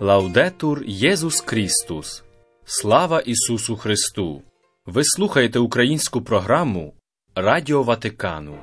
Лаудетур Єсус Крістус. Слава Ісусу Христу! Ви слухаєте українську програму Радіо Ватикану.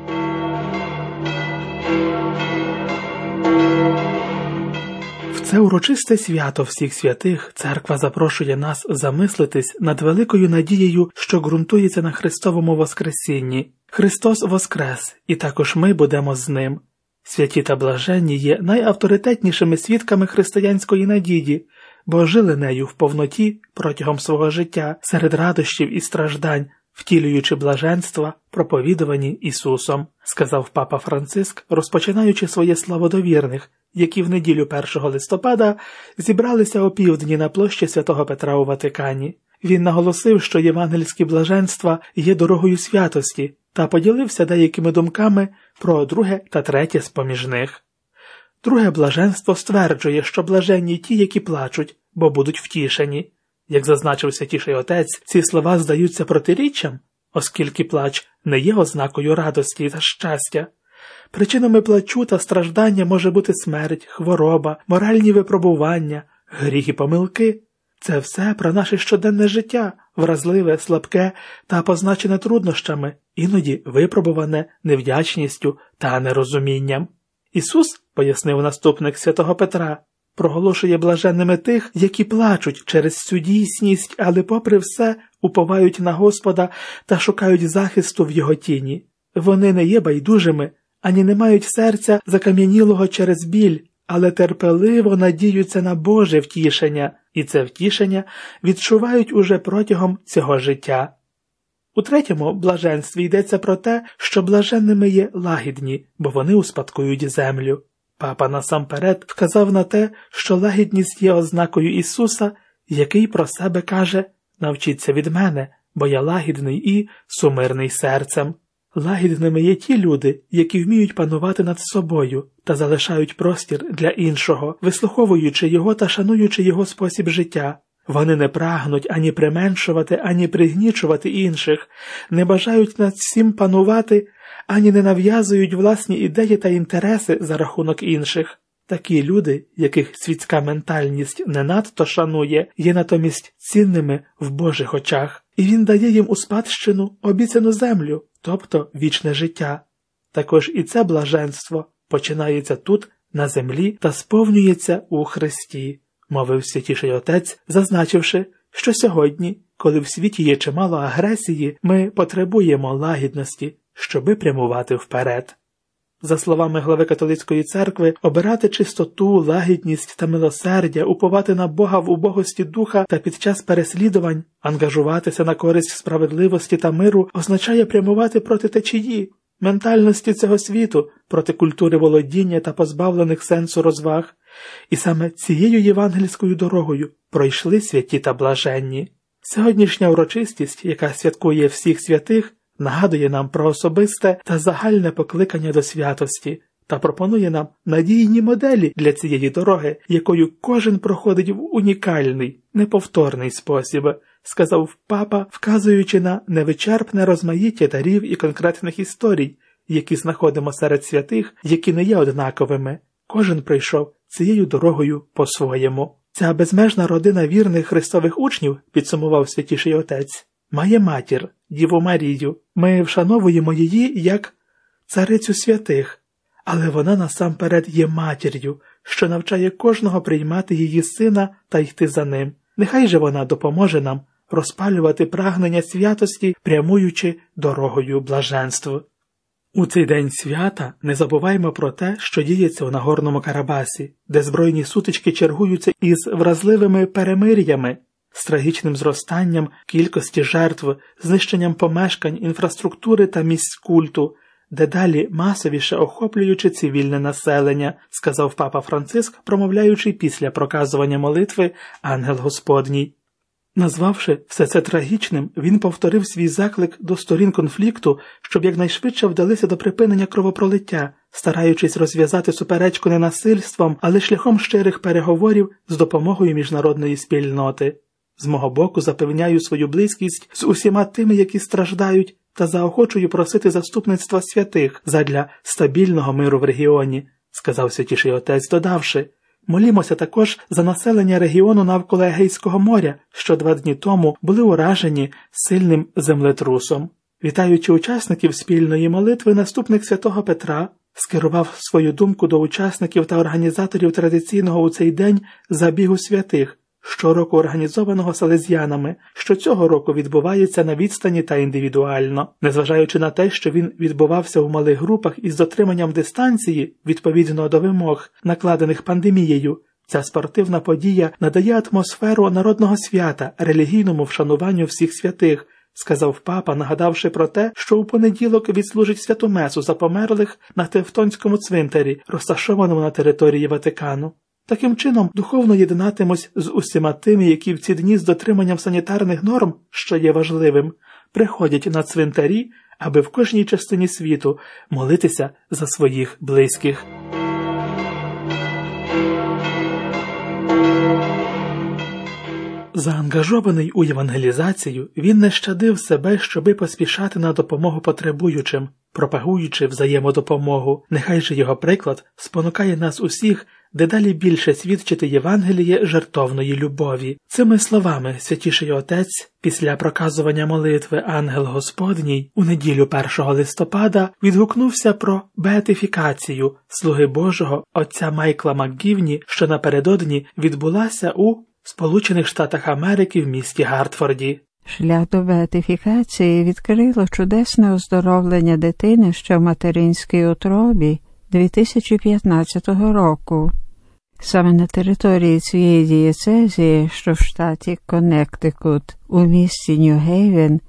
В це урочисте свято всіх святих Церква запрошує нас замислитись над великою надією, що ґрунтується на Христовому Воскресінні. Христос воскрес, і також ми будемо з Ним. Святі та блаженні є найавторитетнішими свідками християнської надії, бо жили нею в повноті протягом свого життя, серед радощів і страждань, втілюючи блаженства, проповідувані Ісусом, сказав папа Франциск, розпочинаючи своє слово до вірних, які в неділю 1 листопада зібралися опівдні на площі Святого Петра у Ватикані. Він наголосив, що євангельські блаженства є дорогою святості, та поділився деякими думками про друге та третє з-поміж них. Друге блаженство стверджує, що блаженні ті, які плачуть, бо будуть втішені. Як зазначив Святіший Отець, ці слова здаються протиріччям, оскільки плач не є ознакою радості та щастя. Причинами плачу та страждання може бути смерть, хвороба, моральні випробування, гріх і помилки. Це все про наше щоденне життя, вразливе, слабке та позначене труднощами, іноді випробуване невдячністю та нерозумінням. Ісус, пояснив наступник Святого Петра, проголошує блаженними тих, які плачуть через цю дійсність, але попри все уповають на Господа та шукають захисту в Його тіні. Вони не є байдужими, ані не мають серця закам'янілого через біль, але терпеливо надіються на Боже втішення, і це втішення відчувають уже протягом цього життя. У третьому блаженстві йдеться про те, що блаженними є лагідні, бо вони успадкують землю. Папа насамперед вказав на те, що лагідність є ознакою Ісуса, який про себе каже «Навчіться від мене, бо я лагідний і сумирний серцем». Лагідними є ті люди, які вміють панувати над собою та залишають простір для іншого, вислуховуючи його та шануючи його спосіб життя. Вони не прагнуть ані применшувати, ані пригнічувати інших, не бажають над всім панувати, ані не нав'язують власні ідеї та інтереси за рахунок інших. Такі люди, яких світська ментальність не надто шанує, є натомість цінними в Божих очах, і Він дає їм у спадщину обіцяну землю, тобто вічне життя. Також і це блаженство починається тут, на землі, та сповнюється у Христі, мовив Святіший Отець, зазначивши, що сьогодні, коли в світі є чимало агресії, ми потребуємо лагідності, щоби прямувати вперед. За словами глави католицької церкви, обирати чистоту, лагідність та милосердя, уповати на Бога в убогості духа та під час переслідувань, ангажуватися на користь справедливості та миру означає прямувати проти течії, ментальності цього світу, проти культури володіння та позбавлених сенсу розваг. І саме цією євангельською дорогою пройшли святі та блаженні. Сьогоднішня урочистість, яка святкує всіх святих, нагадує нам про особисте та загальне покликання до святості та пропонує нам надійні моделі для цієї дороги, якою кожен проходить в унікальний, неповторний спосіб, сказав папа, вказуючи на невичерпне розмаїття дарів і конкретних історій, які знаходимо серед святих, які не є однаковими. Кожен прийшов цією дорогою по-своєму. Ця безмежна родина вірних Христових учнів, підсумував Святіший Отець, має матір, Діву Марію. Ми вшановуємо її як царицю святих, але вона насамперед є матір'ю, що навчає кожного приймати її сина та йти за ним. Нехай же вона допоможе нам розпалювати прагнення святості, прямуючи дорогою блаженства. У цей день свята не забуваємо про те, що діється у Нагорному Карабасі, де збройні сутички чергуються із вразливими перемир'ями, з трагічним зростанням кількості жертв, знищенням помешкань, інфраструктури та місць культу, дедалі масовіше охоплюючи цивільне населення, сказав папа Франциск, промовляючи після проказування молитви «Ангел Господній». Назвавши все це трагічним, він повторив свій заклик до сторін конфлікту, щоб якнайшвидше вдалися до припинення кровопролиття, стараючись розв'язати суперечку не насильством, але шляхом щирих переговорів з допомогою міжнародної спільноти. З мого боку запевняю свою близькість з усіма тими, які страждають, та заохочую просити заступництва святих задля стабільного миру в регіоні, сказав Святіший Отець, додавши, Молімося також за населення регіону навколо Егейського моря, що 2 дні тому були уражені сильним землетрусом. Вітаючи учасників спільної молитви, наступник святого Петра скерував свою думку до учасників та організаторів традиційного у цей день забігу святих, щороку організованого салезіянами, що цього року відбувається на відстані та індивідуально. Незважаючи на те, що він відбувався у малих групах із дотриманням дистанції, відповідно до вимог, накладених пандемією, ця спортивна подія надає атмосферу народного свята, релігійному вшануванню всіх святих, сказав папа, нагадавши про те, що у понеділок відслужить святу месу за померлих на Тевтонському цвинтарі, розташованому на території Ватикану. Таким чином, духовно єднатимось з усіма тими, які в ці дні з дотриманням санітарних норм, що є важливим, приходять на цвинтарі, аби в кожній частині світу молитися за своїх близьких. Заангажований у євангелізацію, він не щадив себе, щоби поспішати на допомогу потребуючим, пропагуючи взаємодопомогу. Нехай же його приклад спонукає нас усіх дедалі більше свідчити Євангеліє жертовної любові. Цими словами Святіший Отець після проказування молитви «Ангел Господній» у неділю 1 листопада відгукнувся про беатифікацію слуги Божого отця Майкла МакГівні, що напередодні відбулася у Сполучених Штатах Америки в місті Гартфорді. Шлях до беатифікації відкрило чудесне оздоровлення дитини ще в материнській утробі 2015 року. Саме на території цієї дієцезії, що в штаті Коннектикут, у місті Нью-Гейвен,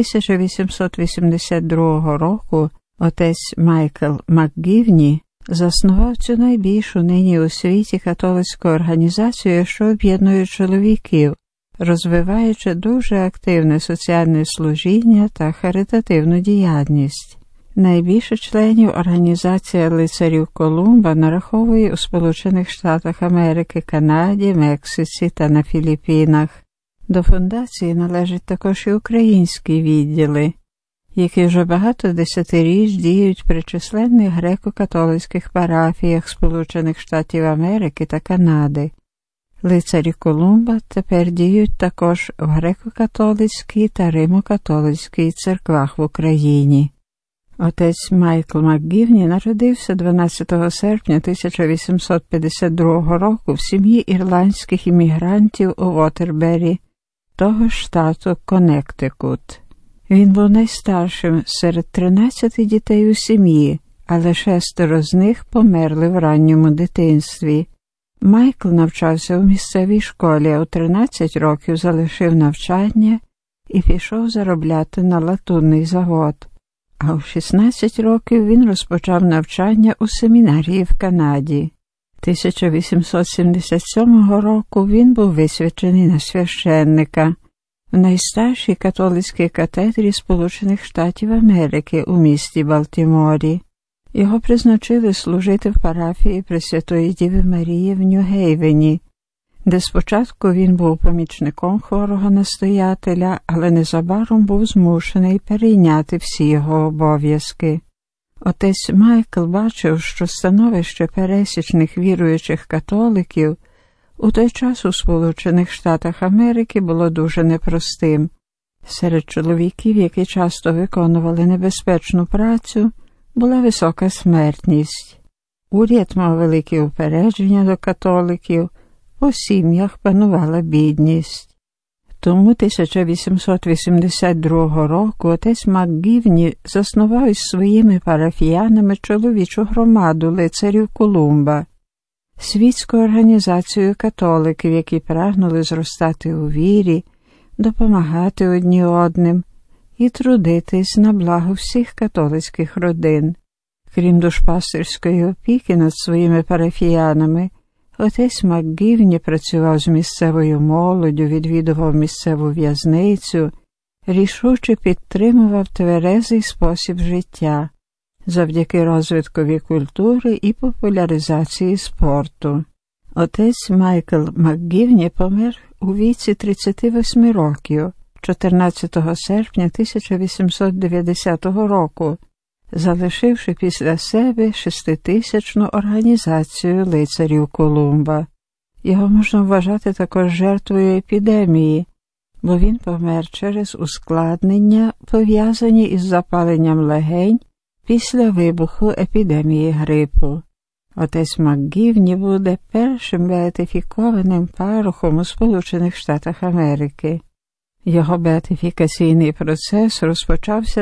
1882 року отець Майкл МакГівні заснував цю найбільшу нині у світі католицьку організацію, що об'єднує чоловіків, розвиваючи дуже активне соціальне служіння та харитативну діяльність. Найбільше членів організація лицарів Колумба нараховує у Сполучених Штатах Америки, Канаді, Мексиці та на Філіппінах. До фундації належать також і українські відділи, які вже багато десятиріч діють при численних греко-католицьких парафіях Сполучених Штатів Америки та Канади. Лицарі Колумба тепер діють також в греко-католицькій та римо-католицькій церквах в Україні. Отець Майкл МакГівні народився 12 серпня 1852 року в сім'ї ірландських іммігрантів у Вотербері, того штату Коннектикут. Він був найстаршим серед 13 дітей у сім'ї, але 6 з них померли в ранньому дитинстві. Майкл навчався у місцевій школі, а у 13 років залишив навчання і пішов заробляти на латунний завод. А у 16 років він розпочав навчання у семінарії в Канаді. 1877 року він був висвячений на священника в найстаршій католицькій катедрі Сполучених Штатів Америки у місті Балтіморі. Його призначили служити в парафії Пресвятої Діви Марії в Нью-Гейвені, де спочатку він був помічником хворого настоятеля, але незабаром був змушений перейняти всі його обов'язки. Отець Майкл бачив, що становище пересічних віруючих католиків у той час у Сполучених Штатах Америки було дуже непростим. Серед чоловіків, які часто виконували небезпечну працю, була висока смертність. Уряд мав великі упередження до католиків, у сім'ях панувала бідність. Тому 1882 року отець МакГівні заснував із своїми парафіянами чоловічу громаду лицарів Колумба, світську організацію католиків, які прагнули зростати у вірі, допомагати одні одним і трудитись на благо всіх католицьких родин. Крім душпастерської опіки над своїми парафіянами, отець МакГівні працював з місцевою молоддю, відвідував місцеву в'язницю, рішуче підтримував тверезий спосіб життя завдяки розвиткові культури і популяризації спорту. Отець Майкл МакГівні помер у віці 38 років 14 серпня 1890 року залишивши після себе 6000-ну організацію лицарів Колумба. Його можна вважати також жертвою епідемії, бо він помер через ускладнення, пов'язані із запаленням легень після вибуху епідемії грипу. Отець МакГівні буде першим беатифікованим парохом у Сполучених Штатах Америки. Його беатифікаційний процес розпочався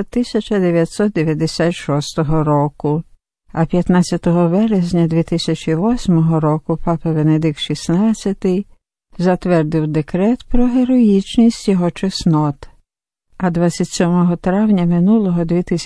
1996 року, а 15 березня 2008 року папа Венедикт XVI затвердив декрет про героїчність його чеснот. А 27 травня минулого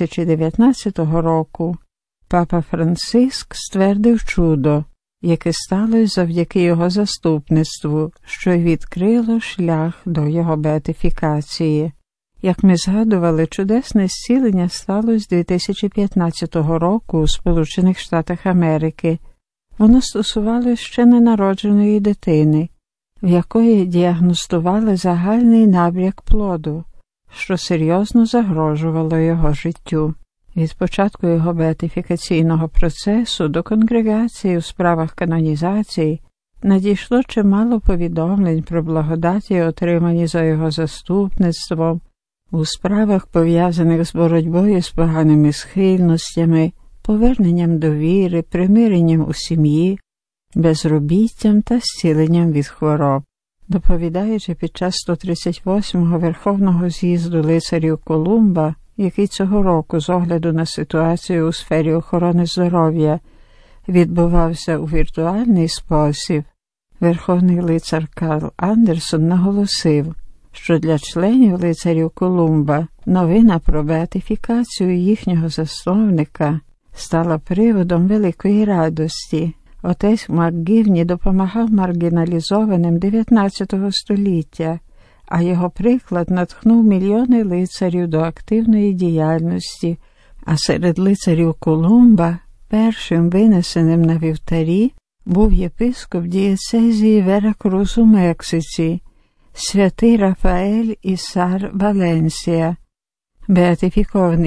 2019 року папа Франциск ствердив чудо, яке сталося завдяки його заступництву, що й відкрило шлях до його беатифікації. Як ми згадували, чудесне зцілення сталося 2015 року у Сполучених Штатах Америки. Воно стосувалося ще ненародженої дитини, в якої діагностували загальний набряк плоду, що серйозно загрожувало його життю. Від початку його беатифікаційного процесу до конгрегації у справах канонізації надійшло чимало повідомлень про благодаті, отримані за його заступництвом, у справах, пов'язаних з боротьбою з поганими схильностями, поверненням довіри, примиренням у сім'ї, безробіттям та зціленням від хвороб. Доповідаючи під час 138-го Верховного з'їзду лицарів Колумба, який цього року з огляду на ситуацію у сфері охорони здоров'я відбувався у віртуальний спосіб, Верховний лицар Карл Андерсон наголосив, що для членів лицарів Колумба новина про беатифікацію їхнього засновника стала приводом великої радості. Отець МакГівні допомагав маргіналізованим 19 століття, а його приклад натхнув мільйони лицарів до активної діяльності, а серед лицарів Колумба першим винесеним на вівтарі був єпископ дієцезії Веракрус у Мексиці, святий Рафаель Ісар Валенсія, беатифікований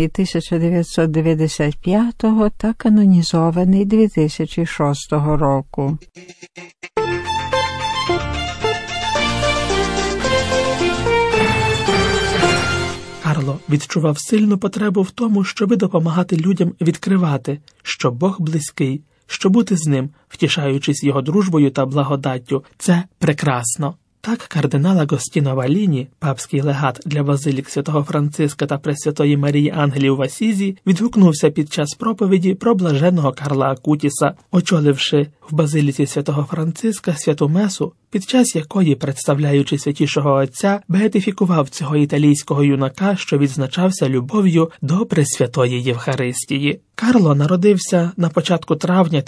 1995 та канонізований 2006 року. Карло відчував сильну потребу в тому, щоби допомагати людям відкривати, що Бог близький, що бути з ним, втішаючись його дружбою та благодаттю, це прекрасно. Так кардинал Агостіно Валіні, папський легат для базилік святого Франциска та Пресвятої Марії Ангелів в Асізі, відгукнувся під час проповіді про блаженного Карла Акутіса, очоливши в базиліці святого Франциска святу месу, під час якої, представляючи святішого отця, беатифікував цього італійського юнака, що відзначався любов'ю до Пресвятої Євхаристії. Карло народився на початку травня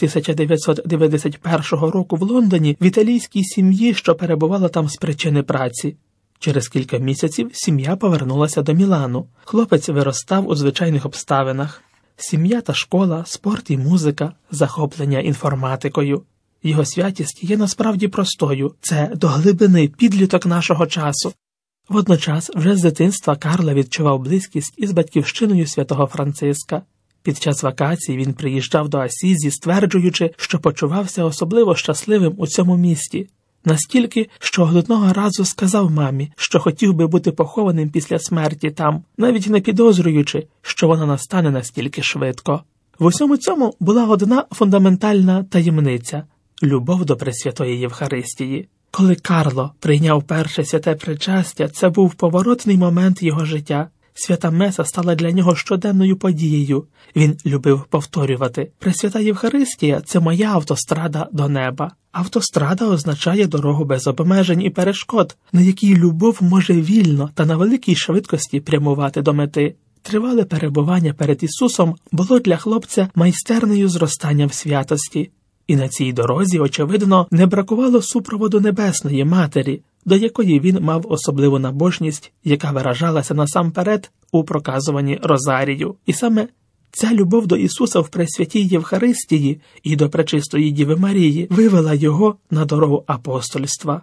1991 року в Лондоні в італійській сім'ї, що перебувала там з причини праці. Через кілька місяців сім'я повернулася до Мілану. Хлопець виростав у звичайних обставинах. Сім'я та школа, спорт і музика, захоплення інформатикою. Його святість є насправді простою. Це до глибини підліток нашого часу. Водночас вже з дитинства Карло відчував близькість із батьківщиною святого Франциска. Під час вакацій він приїжджав до Асізі, стверджуючи, що почувався особливо щасливим у цьому місті. Настільки, що одного разу сказав мамі, що хотів би бути похованим після смерті там, навіть не підозрюючи, що вона настане настільки швидко. В усьому цьому була одна фундаментальна таємниця – любов до Пресвятої Євхаристії. Коли Карло прийняв перше святе причастя, це був поворотний момент його життя. Свята Меса стала для нього щоденною подією. Він любив повторювати: «Пресвята Євхаристія – це моя автострада до неба». Автострада означає дорогу без обмежень і перешкод, на якій любов може вільно та на великій швидкості прямувати до мети. Тривале перебування перед Ісусом було для хлопця майстернею зростання в святості. І на цій дорозі, очевидно, не бракувало супроводу Небесної Матері, до якої він мав особливу набожність, яка виражалася насамперед у проказуванні Розарію. І саме ця любов до Ісуса в Пресвятій Євхаристії і до Пречистої Діви Марії вивела його на дорогу апостольства.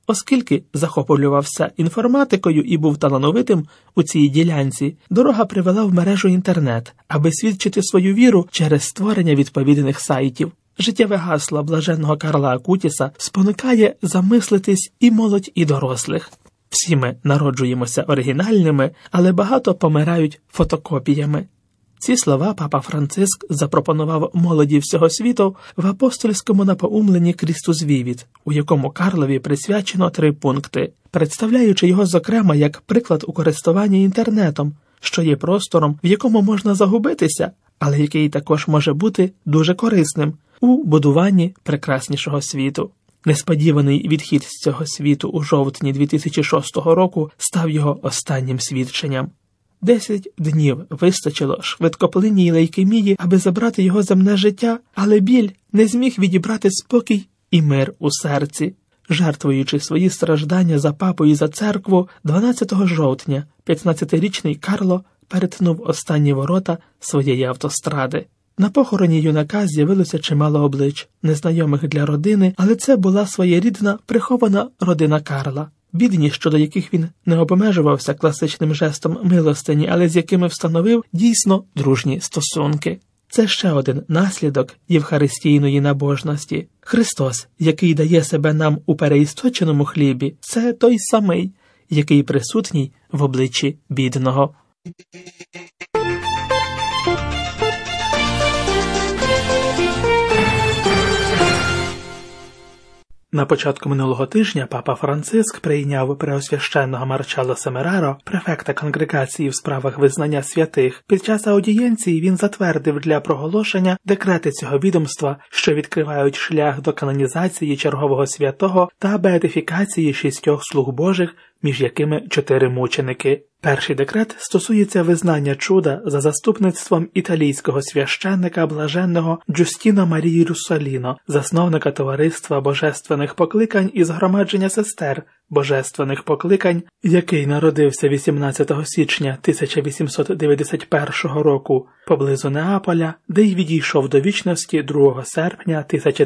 Оскільки захоплювався інформатикою і був талановитим у цій ділянці, Дорога привела в мережу інтернет, аби свідчити свою віру через створення відповідних сайтів. Життєве гасло блаженного Карла Акутіса спонукає замислитись і молодь, і дорослих. Всі ми народжуємося оригінальними, але багато помирають фотокопіями. Ці слова папа Франциск запропонував молоді всього світу в апостольському напоумленні «Крістус Вівіт», у якому Карлові присвячено 3 пункти, представляючи його, зокрема, як приклад у користуванні інтернетом, що є простором, в якому можна загубитися, але який також може бути дуже корисним у будуванні прекраснішого світу. Несподіваний відхід з цього світу у жовтні 2006 року став його останнім свідченням. 10 днів вистачило швидкоплинній лейкемії, аби забрати його земне життя, але біль не зміг відібрати спокій і мир у серці. Жертвуючи свої страждання за папу і за церкву, 12 жовтня 15-річний Карло перетнув останні ворота своєї автостради. На похороні юнака з'явилося чимало облич, незнайомих для родини, але це була своєрідна прихована родина Карла. Бідні, щодо яких він не обмежувався класичним жестом милостині, але з якими встановив дійсно дружні стосунки. Це ще один наслідок євхаристійної набожності. Христос, який дає себе нам у переісточеному хлібі, це той самий, який присутній в обличчі бідного. На початку минулого тижня папа Франциск прийняв преосвященного Марчелло Семераро, префекта конгрегації в справах визнання святих. Під час аудієнції він затвердив для проголошення декрети цього відомства, що відкривають шлях до канонізації чергового святого та беатифікації 6 слуг Божих, між якими 4 мученики. Перший декрет стосується визнання чуда за заступництвом італійського священника блаженного Джустіно Марії Руссоліно, засновника товариства божественних покликань і згромадження сестер божественних покликань, який народився 18 січня 1891 року поблизу Неаполя, де й відійшов до вічності 2 серпня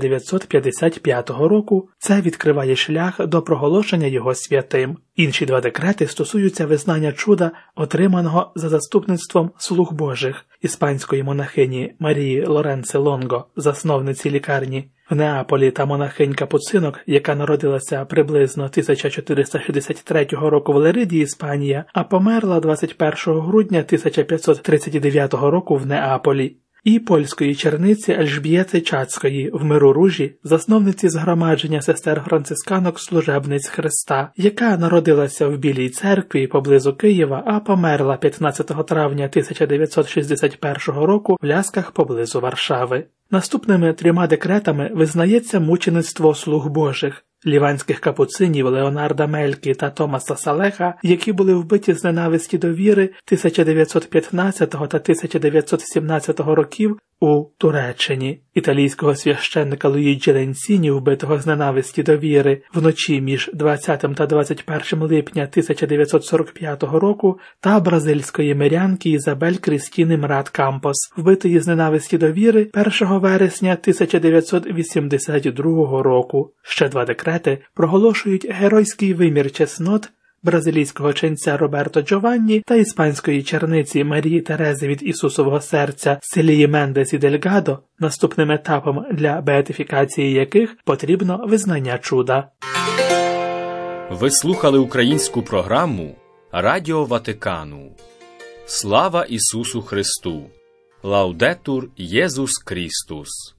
1955 року. Це відкриває шлях до проголошення його святим. Інші 2 декрети стосуються визнання чуда, отриманого за заступництвом слуг Божих, іспанської монахині Марії Лоренце Лонго, засновниці лікарні в Неаполі, та монахинь-капуцинок, яка народилася приблизно 1463 року в Лериді, Іспанія, а померла 21 грудня 1539 року в Неаполі. І польської черниці Ельжбієти Чацької в Миру-Ружі, засновниці згромадження сестер-францисканок служебниць Христа, яка народилася в Білій церкві поблизу Києва, а померла 15 травня 1961 року в Лясках поблизу Варшави. Наступними 3 декретами визнається мучеництво слуг Божих, ліванських капуцинів Леонарда Мелькі та Томаса Салеха, які були вбиті з ненависті до віри 1915 та 1917 років у Туреччині, італійського священника Луїджі Ленціні, вбитого з ненависті до віри вночі між 20 та 21 липня 1945 року, та бразильської мирянки Ізабель Крістіни Мрат Кампос, вбитої з ненависті до віри 1 вересня 1982 року. Ще 2 декрети проголошують геройський вимір чеснот бразилійського ченця Роберто Джованні та іспанської черниці Марії Терези від Ісусового серця Селії Мендес і Дельгадо, наступним етапом для беатифікації яких потрібно визнання чуда. Ви слухали українську програму Радіо Ватикану. Слава Ісусу Христу! Лаудетур Єсус Крістус!